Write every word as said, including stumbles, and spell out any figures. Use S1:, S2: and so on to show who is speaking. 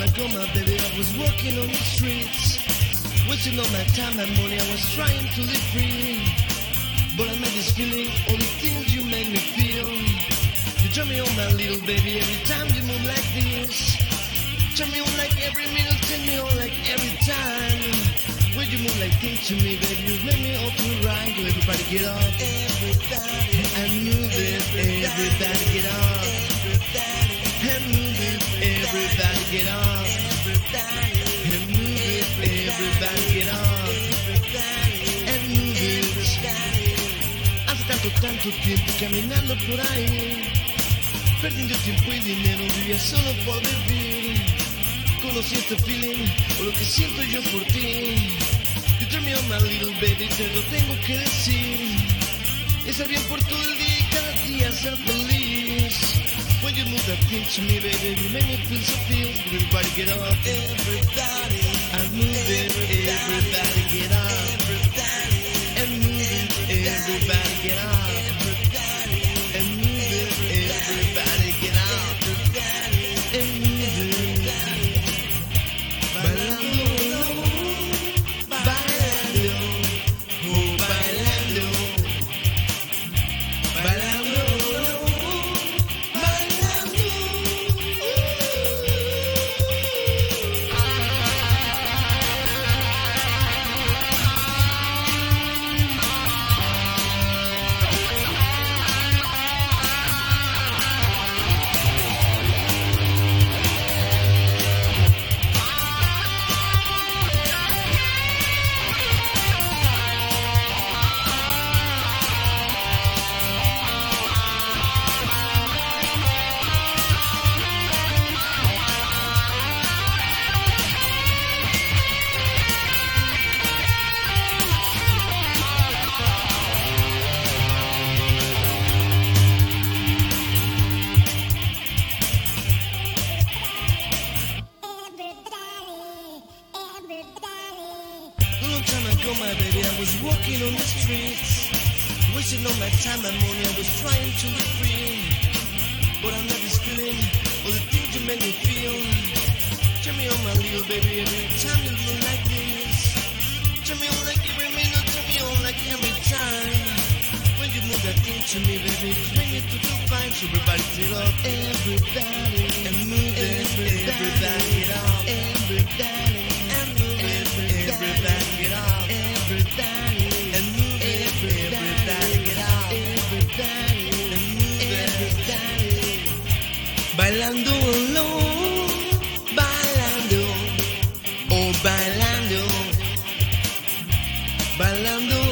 S1: ago, my baby, I was walking on the streets, wasting all my time and money. I was trying to live free, but I met this feeling, all the things you make me feel. You turn me on, my little baby, every time you move like this. Turn me on like every minute, turn me on like every time. When you move like this to me, baby, you make me open right. So everybody get up, everybody, and move it. Everybody get up, and move it. Everybody get up, and move it. Everybody get up, and move it. Hace tanto, tanto tiempo caminando por ahí, perdiendo tiempo y dinero, vivía solo por vivir. Conocí este feeling, o lo que siento yo por ti. You turn me on, my little baby, te lo tengo que decir. Estar bien por todo el día y cada día ser feliz. When you move that thing to me, baby, you make me feel so feel. Everybody get up, everybody, and move it. Everybody get up, everybody, and move it. Everybody get up, everybody, and move it. Everybody get up, and move it. Bailando, bailando, oh bailando, bailando, bailando. My baby, I was walking on the streets, wasting all my time and money. I was trying to live free, but I'm not this feeling, all the things you make me feel. Turn me on, my little baby, every time you look like this. Turn me on like every minute, turn me on like every time. When you move that thing to me, baby, you make me to feel fine. So everybody get up, everybody, and move it. Everybody get up, everybody, and move it. Everybody get up. Everybody, and move it. Everybody get out. Everybody, and move it. Everybody. Bailando alone, bailando, oh bailando, bailando.